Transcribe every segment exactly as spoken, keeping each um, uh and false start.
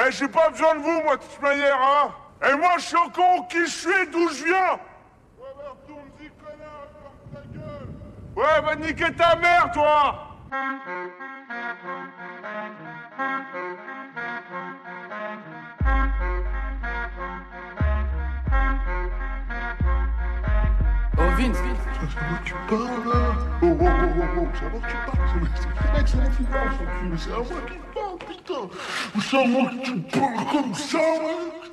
Eh, j'ai pas besoin de vous, moi, de toute manière, hein. Et moi, je suis au con, qui je suis, d'où je viens. Ouais, bah, retourne-y, connard, ferme ta gueule. Ouais, va niquer ta mère, toi. Oh, Vince. Ça va que tu parles, là. Oh, oh, oh, oh, oh, ça va que tu parles. C'est mec, c'est moi qui parle, son cul. C'est à moi qui parle, putain. C'est à moi que tu parles comme ça, mec.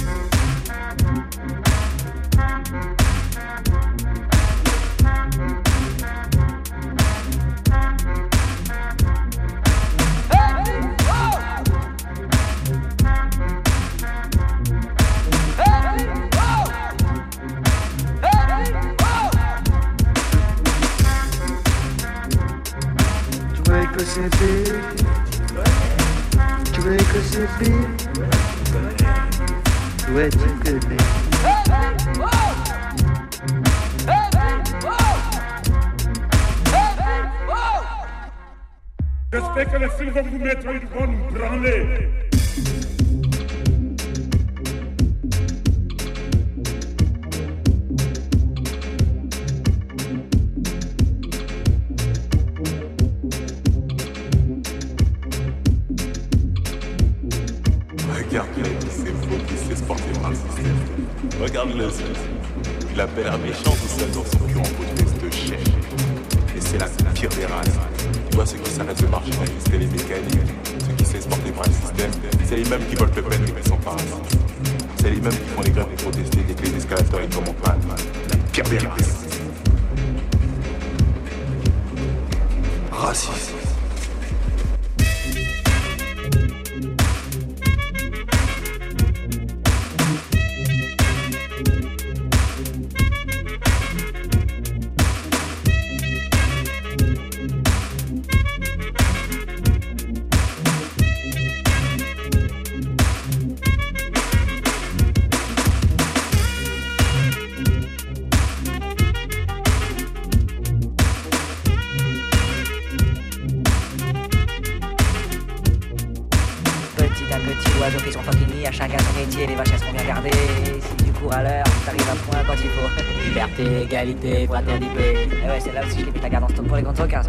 Que c'est pire, tu veux que c'est pire, ouais tu connais. J'espère que les filles vont vous mettre une bonne branlée. Regarde-le, c'est faux qui se laisse porter par le système. Regarde-le, il a l'air méchant tout seul dans son cul en peau de veste de chien. Et c'est la pire des races. Tu vois, ceux qui s'arrêtent de marcher dans les escaliers mécaniques, ceux qui se laissent porter par le système, c'est les mêmes qui veulent le peine et qui sont pas racistes. C'est les mêmes qui font les grèves pour protester dès que les escalators ils tombent en panne. La pire des races. Raciste. oiseaux qui sont fucking à chacun son métier, les vaches elles seront bien gardées. Si tu cours à l'heure, t'arrives à point quand il faut. Liberté, égalité, fraternité. Et ouais, c'est là aussi je l'ai mis la garde en stock pour les comptes quinze.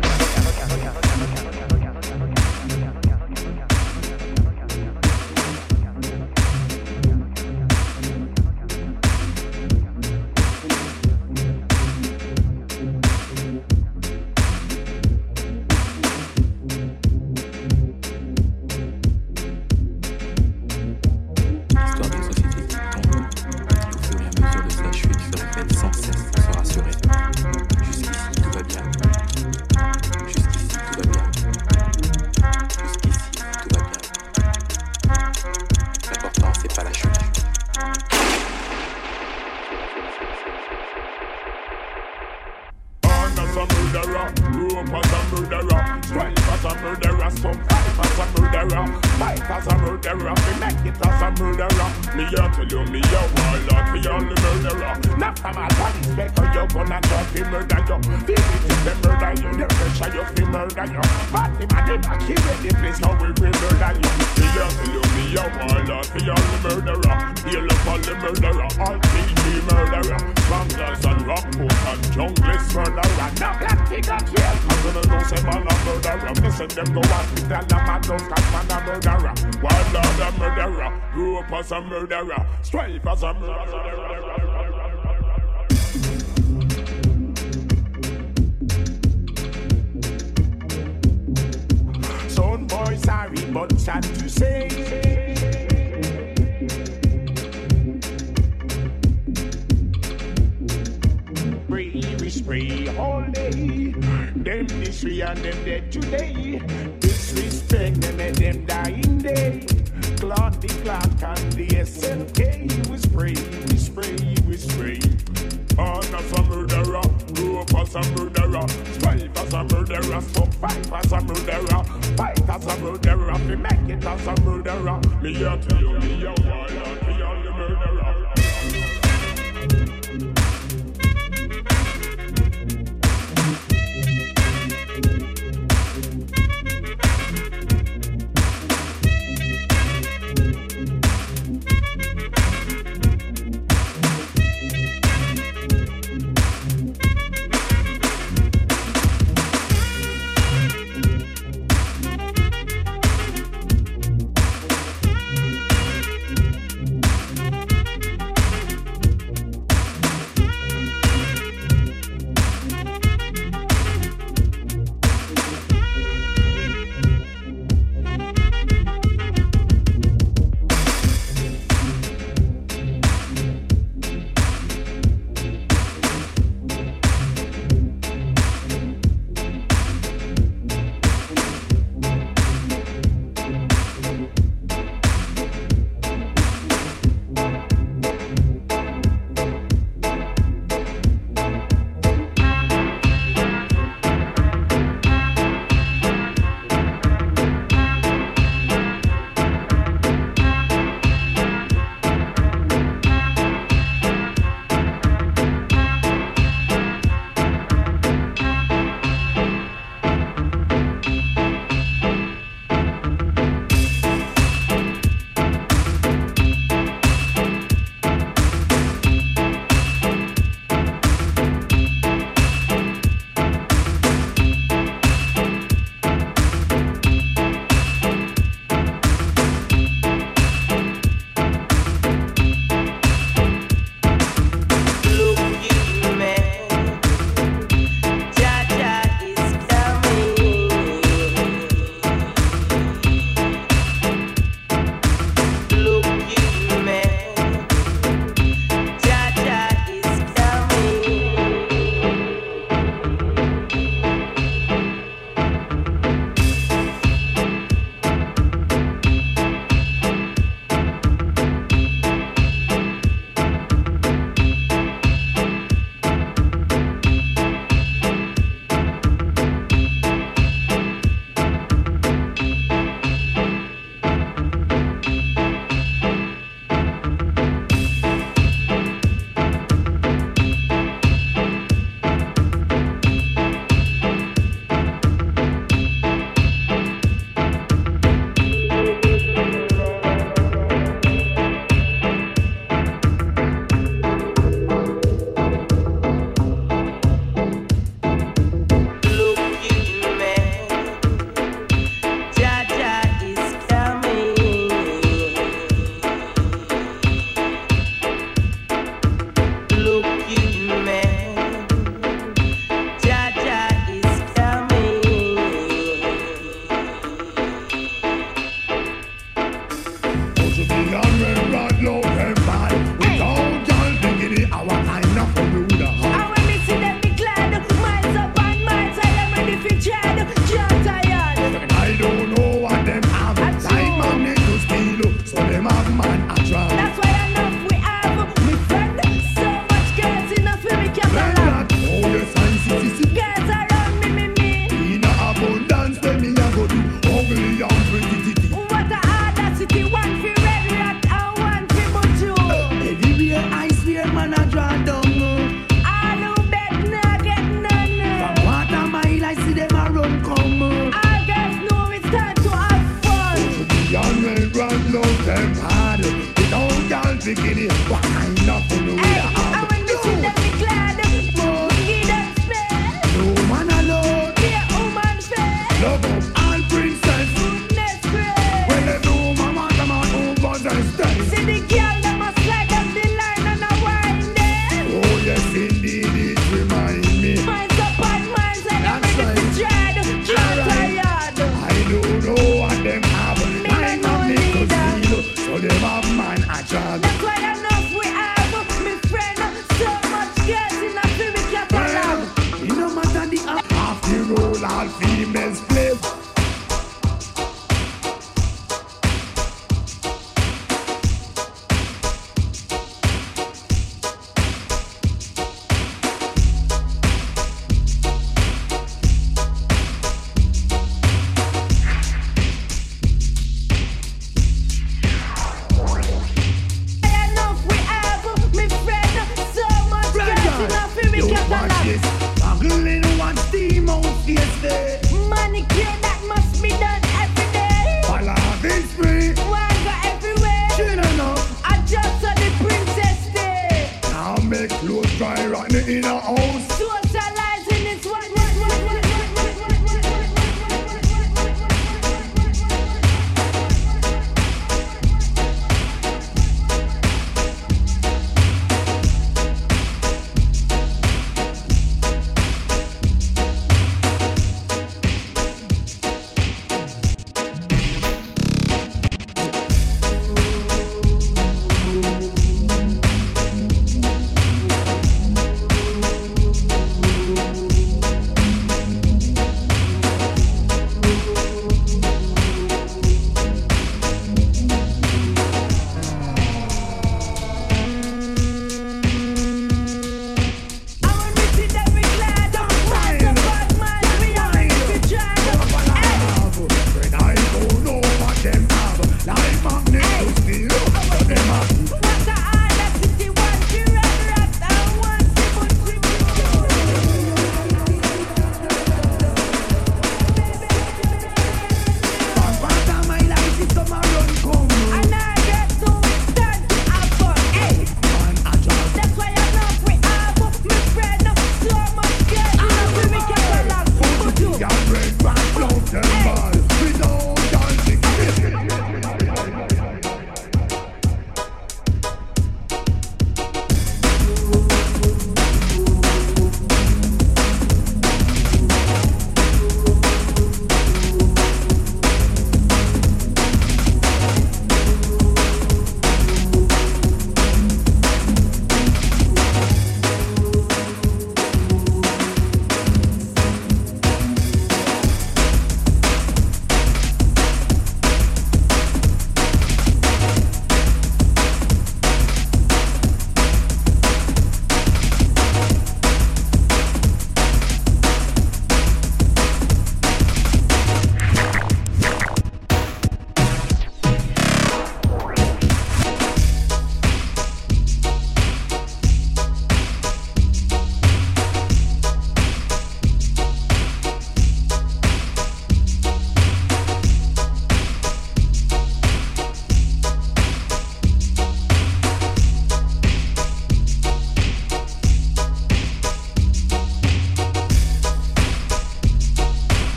As a murderer, strive as a murderer. Son boy sorry, but sad to say. Spray, we spray all day. Them this we and them dead today. Disrespect them and them dying day. Clock the clock and the S N K. We spray, we spray, we spray. Born as a murderer, grew up as a murderer. Strive as a murderer, so fight as a murderer. Fight as a murderer, we make it as a murderer. Me here to you, me here warlord, me are the murderer. young and run low and bad. Without y'all thinking it, our kind of rude. And when me see them, me glad. Miles up and miles, I am ready for dread. John tired. I don't know what them have. Time and need to steal, so them have man a try. That's why enough we have. Me friend, so much girls enough for me can When that all the signs see, see, see. girls around me, me, me. In a abundance, then me a go do ugly and pretty titty. What a audacity, one for red rat and one for buju. Everywhere I swear, man, I draw down. All who bet nah get none. From water mile, I see them a run come. All girls know it's time to have fun. Young and run love them hard. Without y'all bikini, what kind of fun we Hey, have? and when me see them, me glad. Give them space. No man alone, Be a woman face. love of all princess. Goodness grace. When they know mama, come on, who possess them. See the girl, them a slide up the line and a wind them. Oh yes, indeed, it remind me. Minds up and minds, I am That's ready to dread. John Alright. tired. I don't know what them have. Me I no not need to leader. steal, so them have man a job. That's why enough we have. Me friend, so much girls in a film catalog. It no matter the app. Half the role all females play. Enough we have. Me friend, so much girls in a film You watch catalog. this, muggling one steam out yesterday. Manicure that must be done every day. Follow this free, Why go everywhere? children up. I just saw the princess day. Now make clothes dry right in the house. Socializing is what.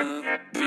Viens